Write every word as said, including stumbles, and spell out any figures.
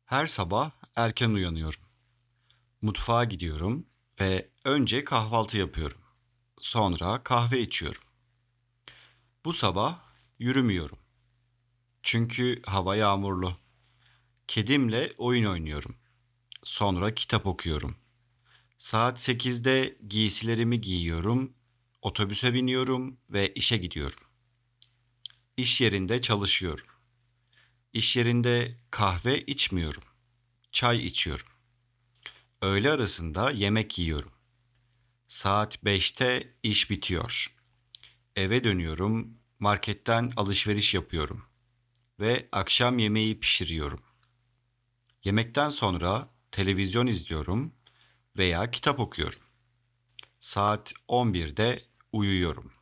Her sabah erken uyanıyorum. Mutfağa gidiyorum ve önce kahvaltı yapıyorum. Sonra kahve içiyorum. Bu sabah yürümüyorum. Çünkü hava yağmurlu. Kedimle oyun oynuyorum. Sonra kitap okuyorum. Saat sekizde giysilerimi giyiyorum. Otobüse biniyorum ve işe gidiyorum. İş yerinde çalışıyorum. İş yerinde kahve içmiyorum. Çay içiyorum. Öğle arasında yemek yiyorum. Saat beşte iş bitiyor. Eve dönüyorum, marketten alışveriş yapıyorum ve akşam yemeği pişiriyorum. Yemekten sonra televizyon izliyorum veya kitap okuyorum. Saat on birde uyuyorum.